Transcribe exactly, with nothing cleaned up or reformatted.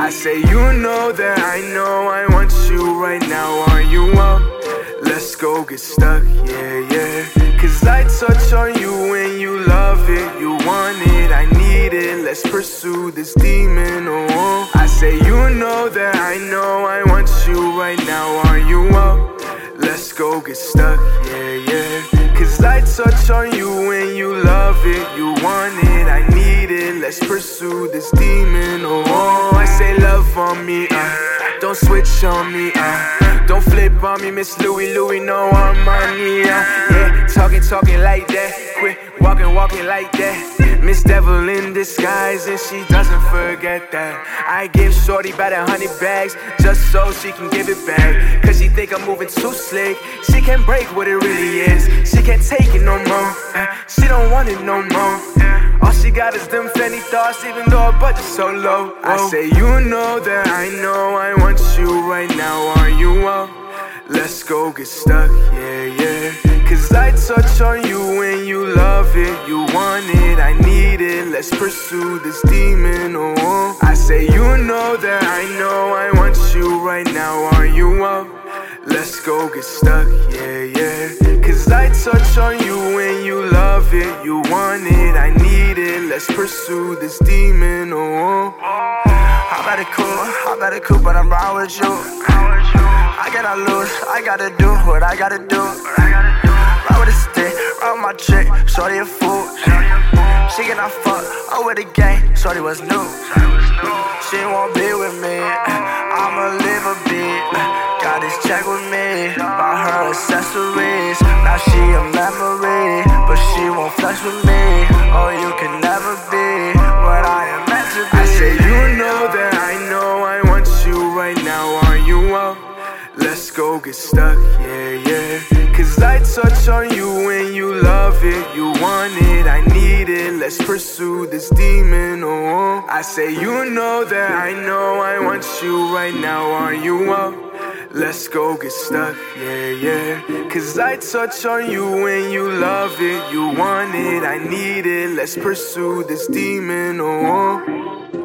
I say you know that I know I want you right now. Are you up? Let's go get stuck, yeah, yeah. Cause I touch on you and you love it. You want it, I need it. Let's pursue this demon, oh, oh. I say you know that I know I want you right now. Are you up? Let's go get stuck, yeah, yeah. Cause I touch on you and you love it. You want it, I need it. Let's pursue this demon, oh, oh. I say love on me, uh. Don't switch on me, uh. Don't flip on me, Miss Louie, Louie, no I'm money, uh. Yeah, talking, talking like that. Quit walking, walking like that. Miss Devil in disguise and she doesn't forget that. I give shorty about a hundred bags just so she can give it back. Cause she think I'm moving too slick. She can't break what it really is. She can't take it no more. She don't want it no more. All she got is them fanny thoughts, even though her budget's so low. Whoa. I say you know that I know I want you right now. Are you up? Let's go get stuck, yeah, yeah. Cause I touch on you and you love it. You want it, I need it. Let's pursue this demon, oh, oh. I say you know that I know I want you right now. Are you up? Let's go get stuck, yeah, yeah. Cause I touch on you and you love it. You want it, I need it. Let's pursue this demon, oh, oh. How about it cool, how about it cool, but I'm wrong with you. I gotta lose, I gotta do what I gotta do. Ride with a stick, ride with my chick, shorty a fool. She cannot fuck, oh with the gang, shorty was new. She won't be with me, I'ma leave a beat. Got this check with me, bought her accessories. Now she a memory, but she won't flex with me. Oh, you can never be what I am meant to be. I say you know that I know I want you right now. Are you up? Let's go get stuck, yeah, yeah. Cause I touch on you and you love it. You want it, I need it. Let's pursue this demon, oh, oh. I say you know that I know I want you right now. Are you up? Let's go get stuck, yeah, yeah. Cause I touch on you and you love it. You want it, I need it. Let's pursue this demon, oh, oh.